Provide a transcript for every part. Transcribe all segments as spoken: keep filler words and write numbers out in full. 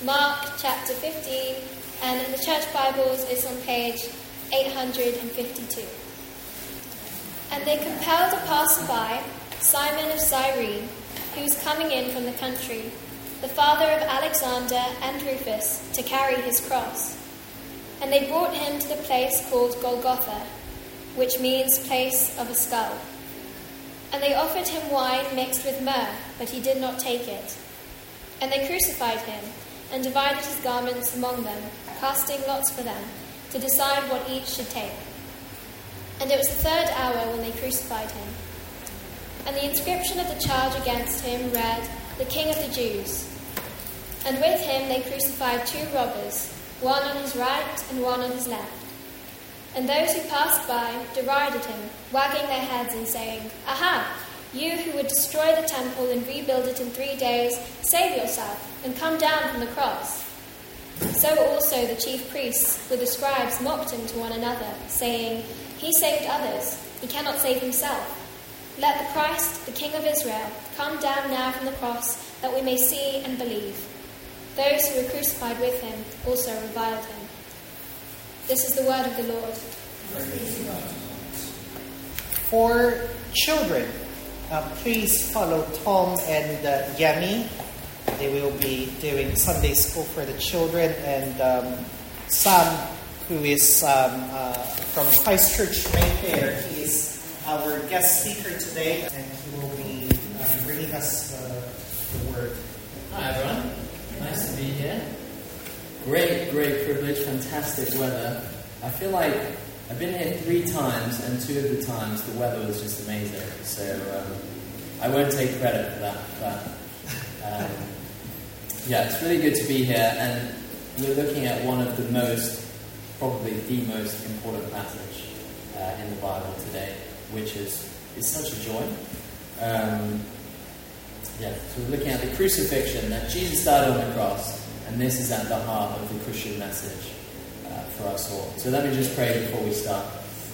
Mark chapter fifteen, and in the Church Bibles it's on page eight hundred fifty-two. And they compelled a passer-by, Simon of Cyrene, who was coming in from the country, the father of Alexander and Rufus, to carry his cross. And they brought him to the place called Golgotha, which means place of a skull. And they offered him wine mixed with myrrh, but he did not take it. And they crucified him, and divided his garments among them, casting lots for them, to decide what each should take. And it was the third hour when they crucified him. And the inscription of the charge against him read, "The King of the Jews." And with him they crucified two robbers, one on his right and one on his left. And those who passed by derided him, wagging their heads and saying, "Aha! You who would destroy the temple and rebuild it in three days, save yourself and come down from the cross." So also the chief priests with the scribes mocked him to one another, saying, "He saved others, he cannot save himself. Let the Christ, the King of Israel, come down now from the cross, that we may see and believe." Those who were crucified with him also reviled him. This is the word of the Lord. For children, uh, please follow Tom and uh, Yemi. They will be doing Sunday school for the children, and um, Sam, who is um, uh, from Christ Church Mayfair, he is our guest speaker today, and he will be uh, bringing us uh, the word. Hi everyone, nice to be here. Great, great privilege, fantastic weather. I feel like I've been here three times, and two of the times the weather was just amazing. So um, I won't take credit for that, but um, yeah, it's really good to be here. And we're looking at one of the most, probably the most important passage uh, in the Bible today, which is is such a joy. Um, yeah, so we're looking at the crucifixion, that Jesus died on the cross. And this is at the heart of the Christian message uh, for us all. So let me just pray before we start.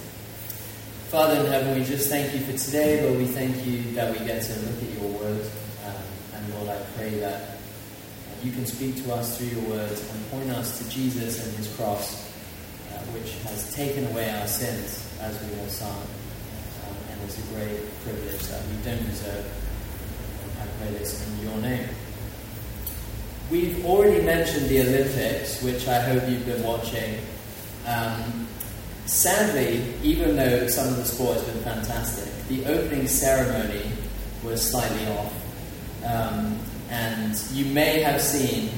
Father in heaven, we just thank you for today. Lord, we thank you that we get to look at your word. Um, and Lord, I pray that you can speak to us through your words and point us to Jesus and his cross, uh, which has taken away our sins, as we all sang. Um, and it's a great privilege that we don't deserve. I pray this in your name. We've already mentioned the Olympics, which I hope you've been watching. Um, sadly, even though some of the sport has been fantastic, the opening ceremony was slightly off. Um, and you may have seen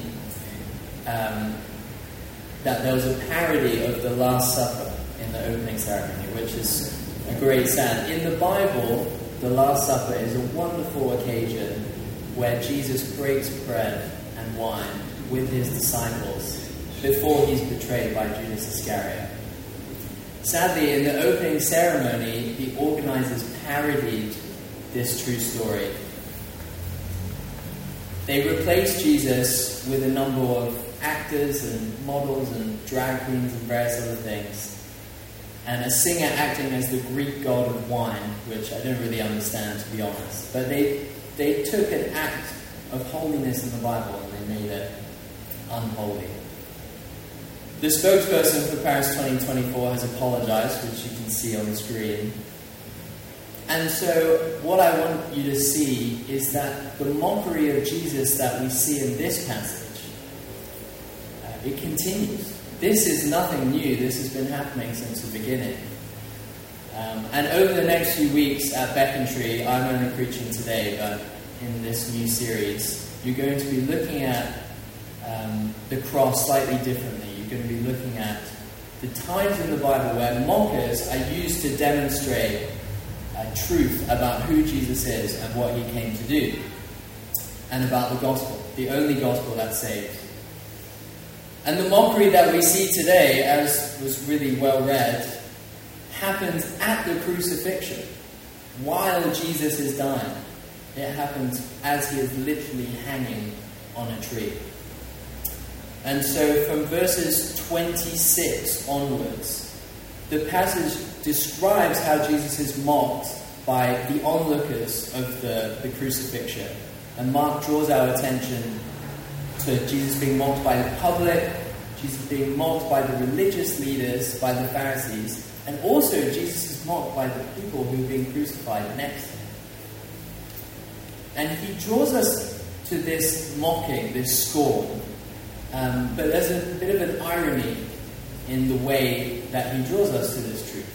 um, that there was a parody of the Last Supper in the opening ceremony, which is a great sad. In the Bible, the Last Supper is a wonderful occasion where Jesus breaks bread and wine with his disciples before he's betrayed by Judas Iscariot. Sadly, in the opening ceremony, the organizers parodied this true story. They replaced Jesus with a number of actors and models and drag queens and various other things, and a singer acting as the Greek god of wine, which I don't really understand, to be honest. But they they took an act of holiness in the Bible and they made it unholy. The spokesperson for Paris twenty twenty-four has apologized, which you can see on the screen. And so what I want you to see is that the mockery of Jesus that we see in this passage, uh, it continues. This is nothing new. This has been happening since the beginning. Um, and over the next few weeks at Becontree, I'm only preaching today, but in this new series, you're going to be looking at um, the cross slightly differently. You're going to be looking at the times in the Bible where mockers are used to demonstrate uh, truth about who Jesus is and what he came to do, and about the gospel, the only gospel that saves. And the mockery that we see today, as was really well read, happens at the crucifixion, while Jesus is dying. It happens as he is literally hanging on a tree. And so from verses twenty-six onwards, the passage describes how Jesus is mocked by the onlookers of the, the crucifixion. And Mark draws our attention to Jesus being mocked by the public, Jesus being mocked by the religious leaders, by the Pharisees, and also Jesus is mocked by the people who are being crucified next to him. And he draws us to this mocking, this scorn, um, but there's a bit of an irony in the way that he draws us to this truth.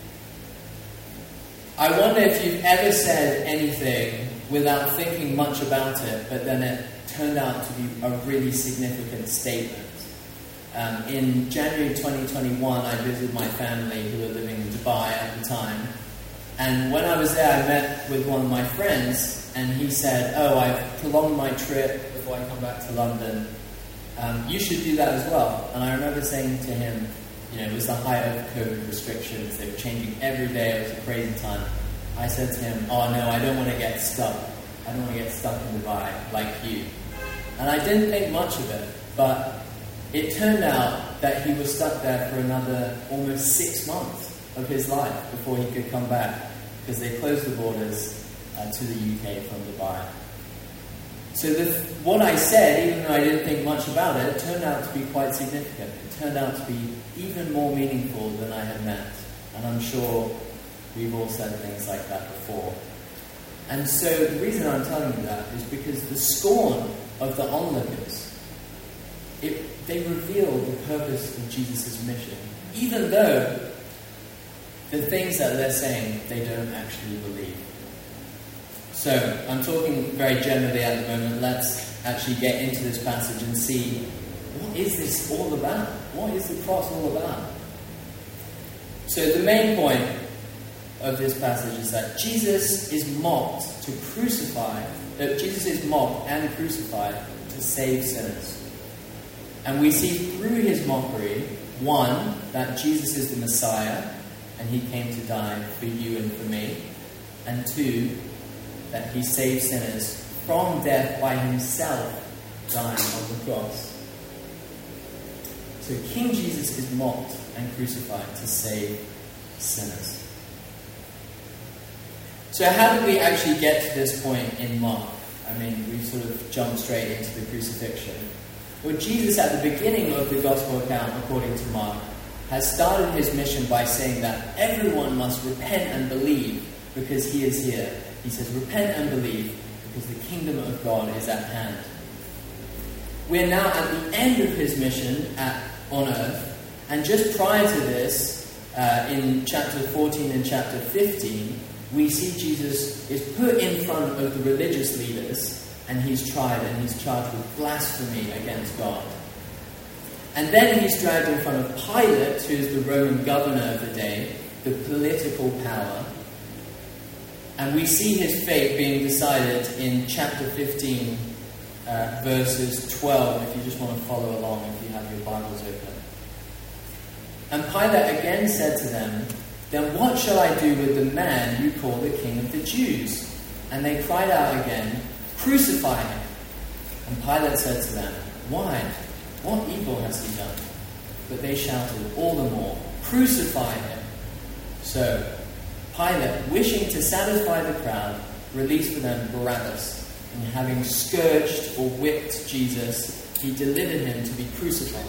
I wonder if you've ever said anything without thinking much about it, but then it turned out to be a really significant statement. Um, in January twenty twenty-one, I visited my family who were living in Dubai at the time. And when I was there, I met with one of my friends, and he said, oh, I've prolonged my trip before I come back to London. Um, you should do that as well. And I remember saying to him, you know, it was the height of COVID restrictions. They were changing every day. It was a crazy time. I said to him, oh, no, I don't want to get stuck. I don't want to get stuck in Dubai like you. And I didn't think much of it, but it turned out that he was stuck there for another almost six months of his life before he could come back, because they closed the borders uh, to the U K from Dubai. So the, what I said, even though I didn't think much about it, turned out to be quite significant. It turned out to be even more meaningful than I had meant. And I'm sure we've all said things like that before. And so the reason I'm telling you that is because the scorn of the onlookers, it, they reveal the purpose of Jesus' mission, even though the things that they're saying they don't actually believe. So I'm talking very generally at the moment. Let's actually get into this passage and see, what is this all about? What is the cross all about? So the main point of this passage is that Jesus is mocked to crucify, that Jesus is mocked and crucified to save sinners. And we see through his mockery, one, that Jesus is the Messiah, and he came to die for you and for me. And two, that he saves sinners from death by himself dying on the cross. So King Jesus is mocked and crucified to save sinners. So how did we actually get to this point in Mark? I mean, we sort of jumped straight into the crucifixion. Well, Jesus at the beginning of the Gospel account, according to Mark, has started his mission by saying that everyone must repent and believe because he is here. He says, repent and believe because the kingdom of God is at hand. We're now at the end of his mission at, on earth, and just prior to this, uh, in chapter fourteen and chapter fifteen, we see Jesus is put in front of the religious leaders, and he's tried and he's charged with blasphemy against God. And then he's dragged in front of Pilate, who is the Roman governor of the day, the political power. And we see his fate being decided in chapter fifteen, uh, verses twelve, if you just want to follow along, if you have your Bibles open. And Pilate again said to them, then what shall I do with the man you call the King of the Jews? And they cried out again, crucify him. And Pilate said to them, why? What evil has he done? But they shouted all the more, crucify him. So Pilate, wishing to satisfy the crowd, released for them Barabbas, and having scourged or whipped Jesus, he delivered him to be crucified.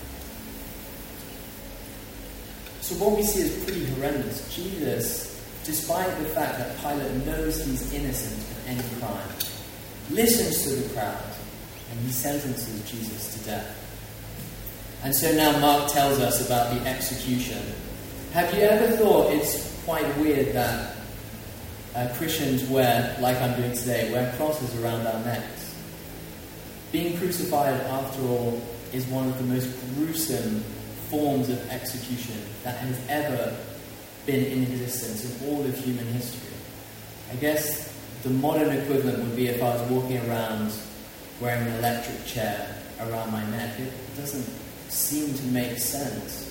So what we see is pretty horrendous. Jesus, despite the fact that Pilate knows he's innocent of any crime, listens to the crowd, and he sentences Jesus to death. And so now Mark tells us about the execution. Have you ever thought it's quite weird that uh, Christians wear, like I'm doing today, wear crosses around our necks? Being crucified, after all, is one of the most gruesome forms of execution that has ever been in existence in all of human history. I guess the modern equivalent would be if I was walking around wearing an electric chair around my neck. It doesn't seem to make sense.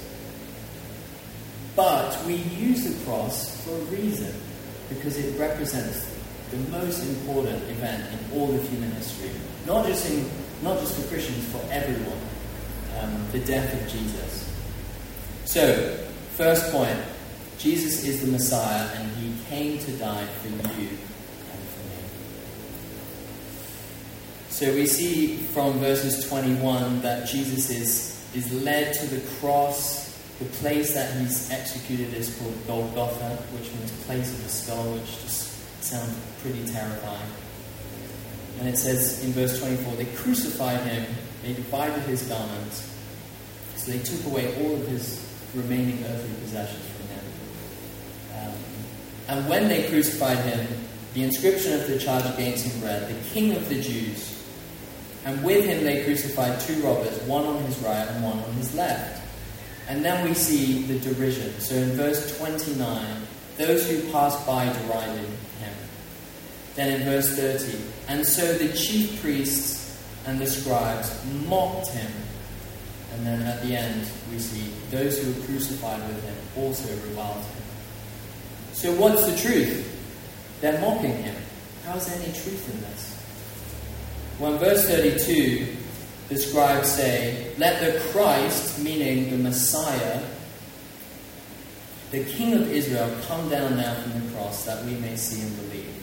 But we use the cross for a reason, because it represents the most important event in all of human history. Not just in, not just for Christians, for everyone. Um, the death of Jesus. So, first point, Jesus is the Messiah, and he came to die for you and for me. So we see from verses twenty-one that Jesus is, is led to the cross. The place that he's executed is called Golgotha, which means place of the skull, which just sounds pretty terrifying. And it says in verse twenty-four, they crucified him, they divided his garments, so they took away all of his remaining earthly possessions from him. Um, and when they crucified him, the inscription of the charge against him read, "The King of the Jews." And with him they crucified two robbers, one on his right and one on his left. And then we see the derision. So in verse twenty-nine, those who passed by derided him. Then in verse thirty, and so the chief priests and the scribes mocked him. And then at the end, we see those who were crucified with him also reviled him. So what's the truth? They're mocking him. How's there any truth in this? Well, in verse thirty-two, the scribes say, "Let the Christ," meaning the Messiah, "the King of Israel, come down now from the cross, that we may see and believe."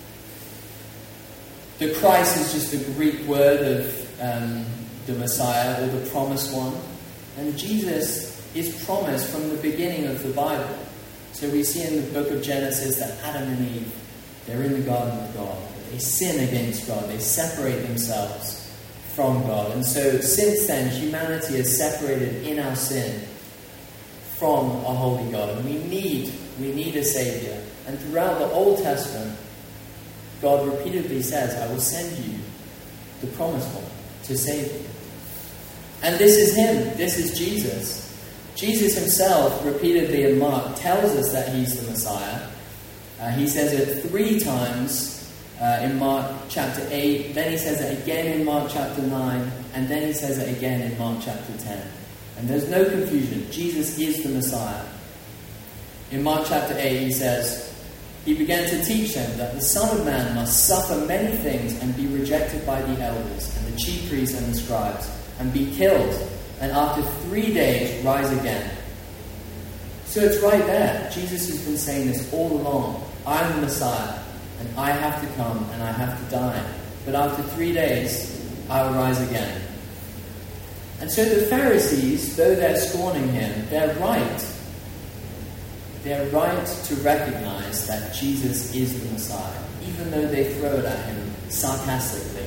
The Christ is just the Greek word of um, the Messiah, or the promised one. And Jesus is promised from the beginning of the Bible. So we see in the book of Genesis that Adam and Eve, they're in the garden of God. They sin against God. They separate themselves from God. And so since then, humanity is separated in our sin from a holy God. And we need, we need a Savior. And throughout the Old Testament, God repeatedly says, "I will send you the promised one to save you." And this is him. This is Jesus. Jesus himself, repeatedly in Mark, tells us that he's the Messiah. Uh, he says it three times uh, in Mark chapter eight. Then he says it again in Mark chapter nine. And then he says it again in Mark chapter ten. And there's no confusion. Jesus is the Messiah. In Mark chapter eight, he says, he began to teach them that the Son of Man must suffer many things and be rejected by the elders and the chief priests and the scribes, and be killed, and after three days rise again. So it's right there. Jesus has been saying this all along. I'm the Messiah, and I have to come, and I have to die. But after three days, I will rise again. And so the Pharisees, though they're scorning him, they're right. They're right to recognize that Jesus is the Messiah, even though they throw it at him sarcastically.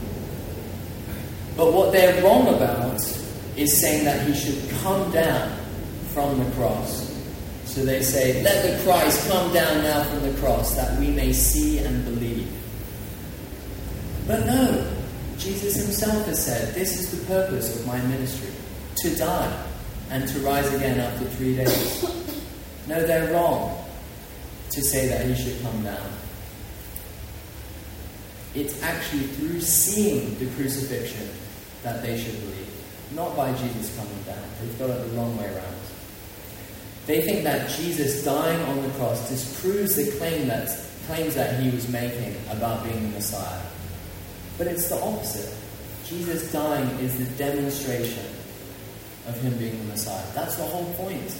But what they're wrong about is saying that he should come down from the cross. So they say, "Let the Christ come down now from the cross, that we may see and believe." But no, Jesus himself has said, this is the purpose of my ministry, to die and to rise again after three days. No, they're wrong to say that he should come down. It's actually through seeing the crucifixion that they should believe, not by Jesus coming down. They've got it the wrong way around. They think that Jesus dying on the cross disproves the claim that, claims that he was making about being the Messiah. But it's the opposite. Jesus dying is the demonstration of him being the Messiah. That's the whole point.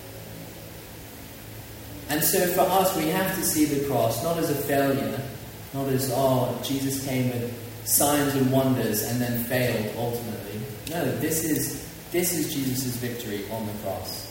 And so for us, we have to see the cross not as a failure, not as, oh, Jesus came with signs and wonders and then failed ultimately. No, this is this is Jesus' victory on the cross.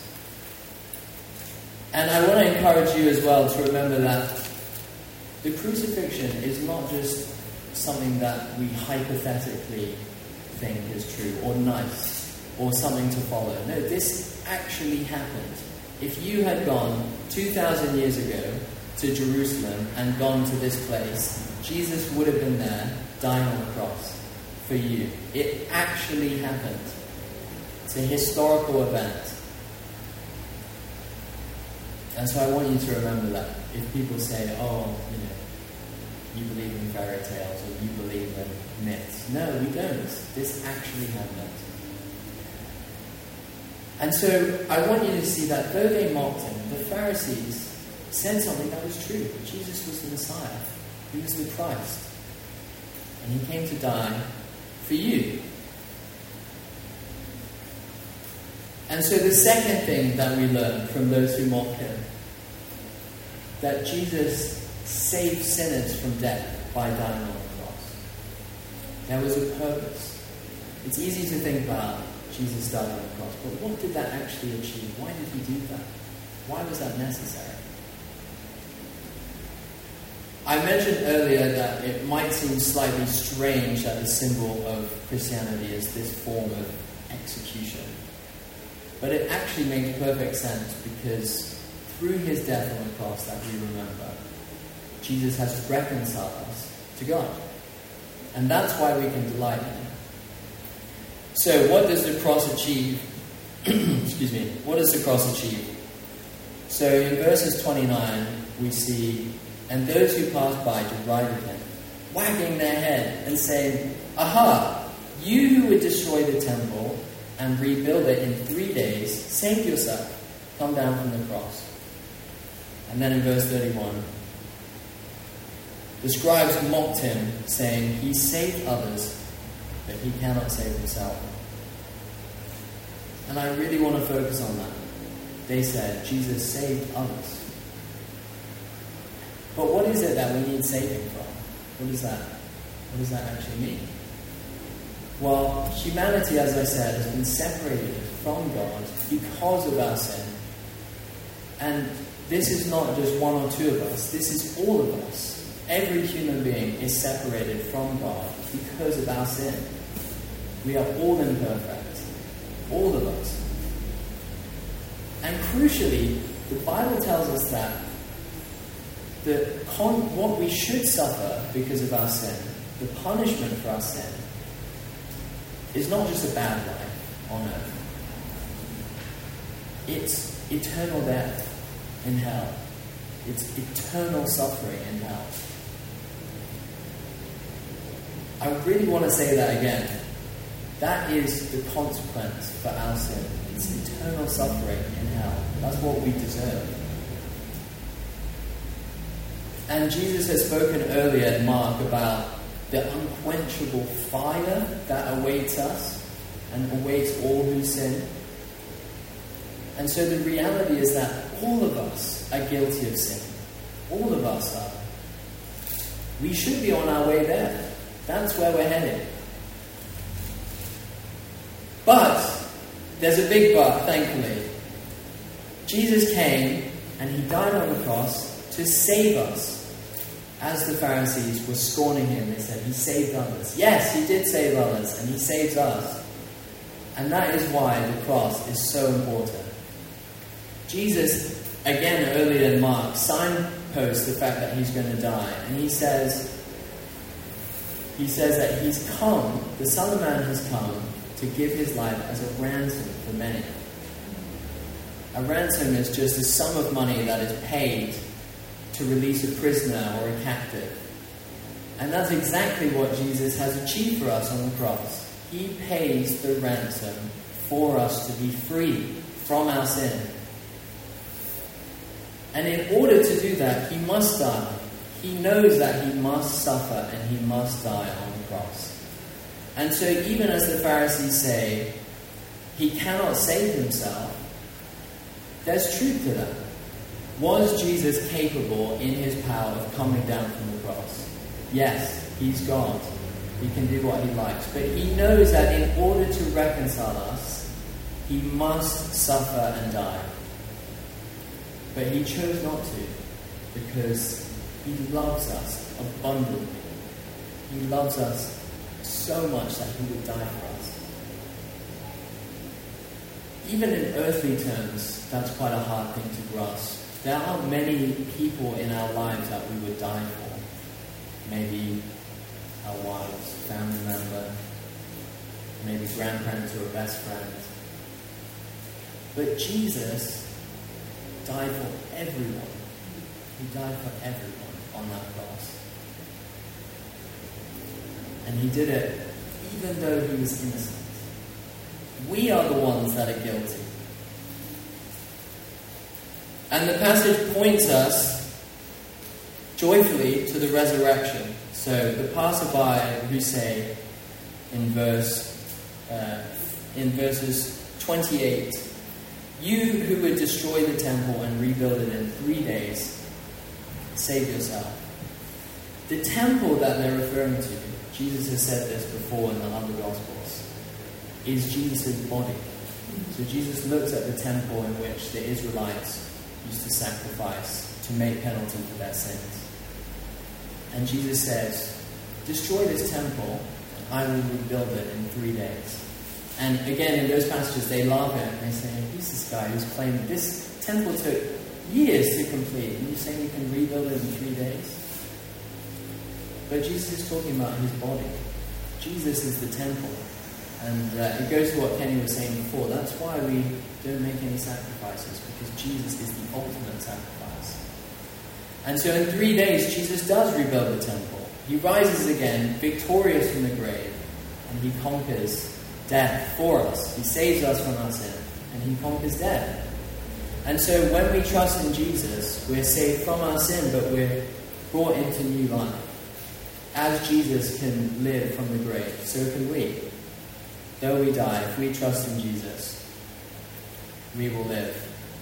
And I want to encourage you as well to remember that the crucifixion is not just something that we hypothetically think is true or nice or something to follow. No, this actually happened. If you had gone two thousand years ago to Jerusalem and gone to this place, Jesus would have been there dying on the cross for you. It actually happened. It's a historical event. And so I want you to remember that. If people say, oh, you know, you believe in fairy tales or you believe in myths. No, we don't. This actually happened. And so I want you to see that though they mocked him, the Pharisees said something that was true. Jesus was the Messiah. He was the Christ. And he came to die for you. And so the second thing that we learn from those who mock him, that Jesus saved sinners from death by dying on the cross. There was a purpose. It's easy to think about Jesus died on the cross, but what did that actually achieve? Why did he do that? Why was that necessary? I mentioned earlier that it might seem slightly strange that the symbol of Christianity is this form of execution. But it actually makes perfect sense because through his death on the cross that we remember, Jesus has reconciled us to God. And that's why we can delight in him. So what does the cross achieve? Excuse me. What does the cross achieve? So in verses twenty-nine, we see, and those who passed by derided him, wagging their head and saying, "Aha, you who would destroy the temple and rebuild it in three days, save yourself. Come down from the cross." And then in verse thirty-one, the scribes mocked him, saying, "He saved others, but he cannot save himself." And I really want to focus on that. They said, Jesus saved others. But what is it that we need saving from? What is that? What does that actually mean? Well, humanity, as I said, has been separated from God because of our sin. And this is not just one or two of us. This is all of us. Every human being is separated from God because of our sin. We are all imperfect. All of us. And crucially, the Bible tells us that the con- what we should suffer because of our sin, the punishment for our sin, is not just a bad life on earth. It's eternal death in hell. It's eternal suffering in hell. I really want to say that again. That is the consequence for our sin. It's eternal suffering in hell. That's what we deserve. And Jesus has spoken earlier in Mark about the unquenchable fire that awaits us and awaits all who sin. And so the reality is that all of us are guilty of sin. All of us are. We should be on our way there. That's where we're headed. But there's a big but, thankfully. Jesus came and he died on the cross to save us. As the Pharisees were scorning him, they said, he saved others. Yes, he did save others, and he saves us. And that is why the cross is so important. Jesus, again earlier in Mark, signposts the fact that he's going to die. And he says, he says that he's come, the Son of Man has come to give his life as a ransom for many. A ransom is just a sum of money that is paid to release a prisoner or a captive. And that's exactly what Jesus has achieved for us on the cross. He pays the ransom for us to be free from our sin. And in order to do that, he must die. He knows that he must suffer and he must die on the cross. And so even as the Pharisees say, he cannot save himself, there's truth to that. Was Jesus capable in his power of coming down from the cross? Yes, he's God. He can do what he likes. But he knows that in order to reconcile us, he must suffer and die. But he chose not to because he loves us abundantly. He loves us so much that he would die for us. Even in earthly terms, that's quite a hard thing to grasp. There aren't many people in our lives that we would die for. Maybe our wives, family member, maybe grandparents or a best friend. But Jesus died for everyone. He died for everyone on that cross. And he did it even though he was innocent. We are the ones that are guilty. And the passage points us joyfully to the resurrection. So the passerby who say in verse uh, in verses twenty-eight, "You who would destroy the temple and rebuild it in three days, save yourself." The temple that they're referring to, Jesus has said this before in the other Gospels, is Jesus' body. So Jesus looks at the temple in which the Israelites used to sacrifice to make penalty for their sins. And Jesus says, destroy this temple, and I will rebuild it in three days. And again, in those passages, they laugh at it and they say, who's this guy who's claiming this temple took years to complete, and you're saying you can rebuild it in three days? But Jesus is talking about his body. Jesus is the temple. And uh, it goes to what Kenny was saying before. That's why we don't make any sacrifices, because Jesus is the ultimate sacrifice. And so in three days, Jesus does rebuild the temple. He rises again, victorious from the grave, and he conquers death for us. He saves us from our sin, and he conquers death. And so when we trust in Jesus, we're saved from our sin, but we're brought into new life. As Jesus can live from the grave, so can we. Though we die, if we trust in Jesus, we will live.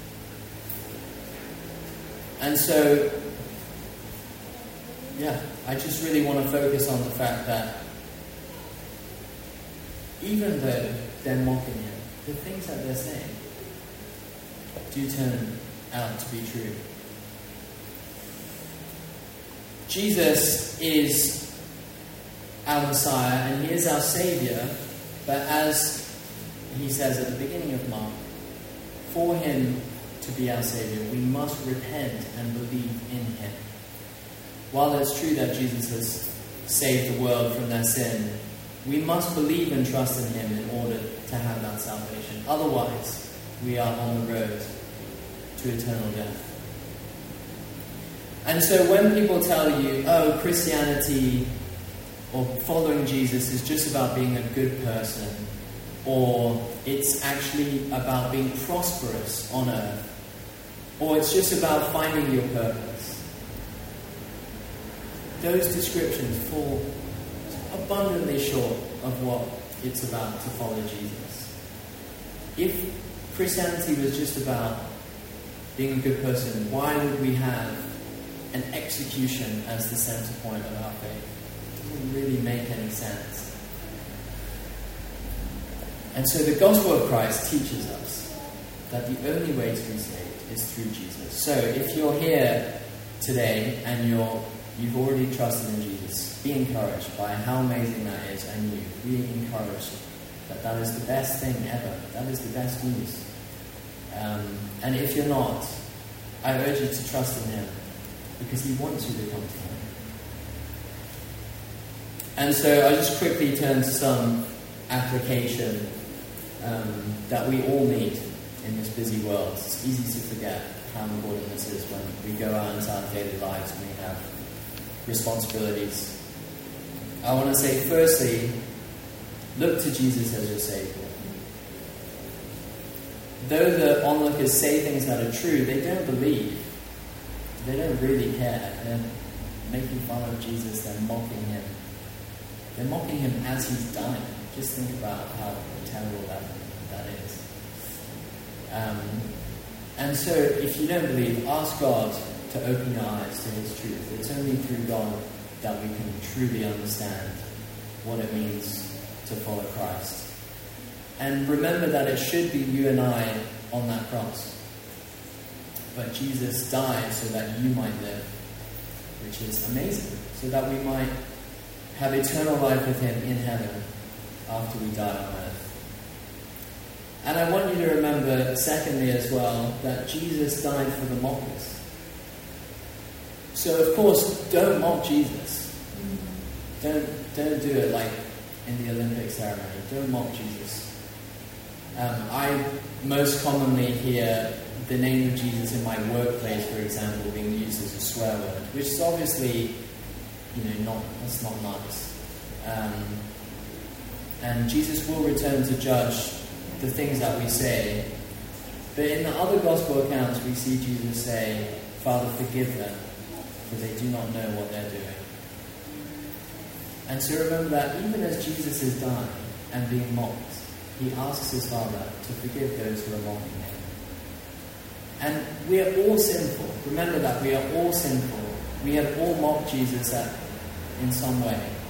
And so, yeah, I just really want to focus on the fact that even though they're mocking him, the things that they're saying do turn out to be true. Jesus is our Messiah and he is our Saviour, but as he says at the beginning of Mark, for him to be our Saviour, we must repent and believe in him. While it's true that Jesus has saved the world from their sin, we must believe and trust in him in order to have that salvation. Otherwise, we are on the road to eternal death. And so when people tell you, oh, Christianity or following Jesus is just about being a good person, or it's actually about being prosperous on earth, or it's just about finding your purpose, those descriptions fall abundantly short of what it's about to follow Jesus. If Christianity was just about being a good person, why would we have an execution as the center point of our faith? It doesn't really make any sense. And so the gospel of Christ teaches us that the only way to be saved is through Jesus. So if you're here today and you're You've already trusted in Jesus, be encouraged by how amazing that is, and you be encouraged that that is the best thing ever. That is the best news. Um, and if you're not, I urge you to trust in him, because he wants you to come to him. And so I just quickly turn to some application um, that we all need in this busy world. It's easy to forget how important this is when we go out into our daily lives and we have responsibilities. I want to say, firstly, look to Jesus as your Saviour. Though the onlookers say things that are true, they don't believe. They don't really care. They're making fun of Jesus. They're mocking him. They're mocking him as he's dying. Just think about how terrible that, that is. Um, and so, if you don't believe, ask God to open your eyes to his truth. It's only through God that we can truly understand what it means to follow Christ. And remember that it should be you and I on that cross. But Jesus died so that you might live, which is amazing, so that we might have eternal life with him in heaven after we die on earth. And I want you to remember, secondly as well, that Jesus died for the mockers. So, of course, don't mock Jesus. Don't don't do it like in the Olympic ceremony. Don't mock Jesus. Um, I most commonly hear the name of Jesus in my workplace, for example, being used as a swear word, which is obviously, you know, not that's not nice. Um, and Jesus will return to judge the things that we say. But in the other gospel accounts, we see Jesus say, "Father, forgive them, for they do not know what they're doing." And so remember that even as Jesus is dying and being mocked, he asks his Father to forgive those who are mocking him. And we are all sinful. Remember that we are all sinful. We have all mocked Jesus at, in some way.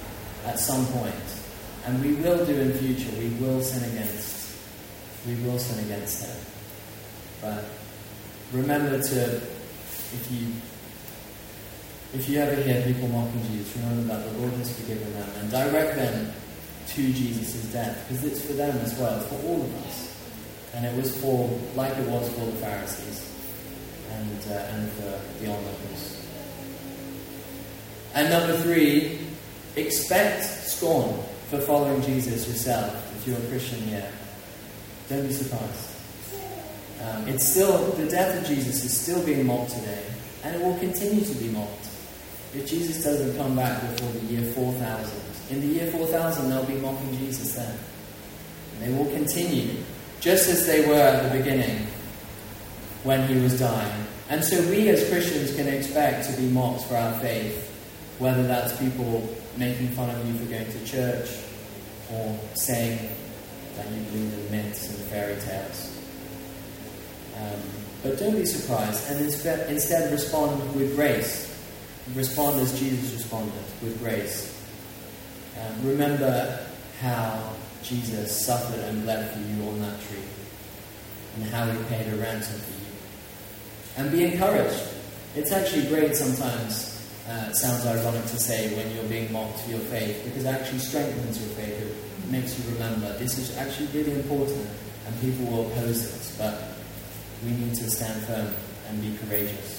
at some point. And we will do in future. We will sin against. We will sin against him. But remember to, if you if you ever hear people mocking Jesus, remember that the Lord has forgiven them and direct them to Jesus' death, because it's for them as well, it's for all of us. And it was for, like it was for the Pharisees and uh, and for the onlookers. And number three, expect scorn for following Jesus yourself. If you're a Christian here, don't be surprised. Um, it's still, the death of Jesus is still being mocked today, and it will continue to be mocked. If Jesus doesn't come back before the year four thousand, in the year four thousand they'll be mocking Jesus then. And they will continue, just as they were at the beginning when he was dying. And so we as Christians can expect to be mocked for our faith, whether that's people making fun of you for going to church, or saying that you believe in myths and fairy tales. Um, but don't be surprised, and instead, instead respond with grace. Respond as Jesus responded, with grace. Um, remember how Jesus suffered and bled for you on that tree, and how he paid a ransom for you. And be encouraged. It's actually great sometimes, uh, it sounds ironic to say, when you're being mocked for your faith, because it actually strengthens your faith. It makes you remember this is actually really important, and people will oppose this, but we need to stand firm and be courageous.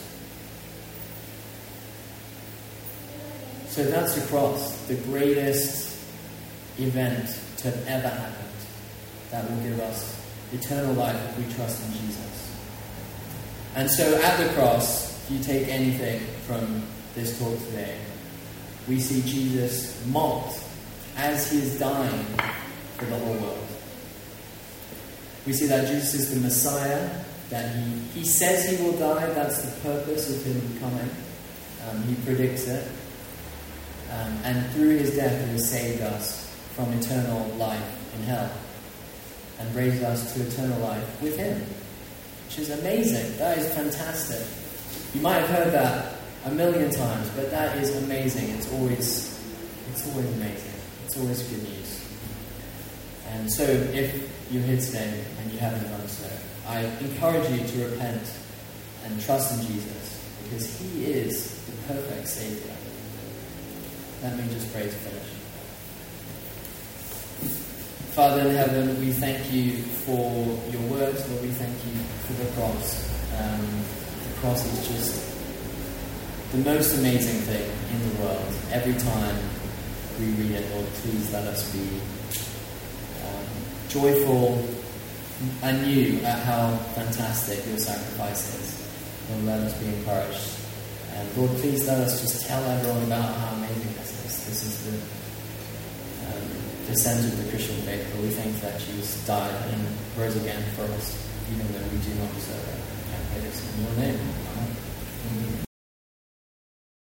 So that's the cross, the greatest event to have ever happened, that will give us eternal life if we trust in Jesus. And so at the cross, if you take anything from this talk today, we see Jesus mocked as he is dying for the whole world. We see that Jesus is the Messiah, that he, he says he will die, that's the purpose of him coming. Um, he predicts it. Um, and through his death he has saved us from eternal life in hell and raised us to eternal life with him, which is amazing. That is fantastic. You might have heard that a million times, but that is amazing. It's always, it's always amazing. It's always good news. And so, if you're here today and you haven't done so, I encourage you to repent and trust in Jesus, because he is the perfect Saviour. Let me just pray to finish. Father in heaven, we thank you for your word, Lord. We thank you for the cross. Um, the cross is just the most amazing thing in the world. Every time we read it, Lord, please let us be um, joyful anew at how fantastic your sacrifice is. Lord, let us be encouraged. And Lord, please let us just tell everyone about how amazing this is. This is the um, the center of the Christian faith. But we thank that Jesus died and rose again for us, even though we do not deserve it. I pray this in your name. Amen.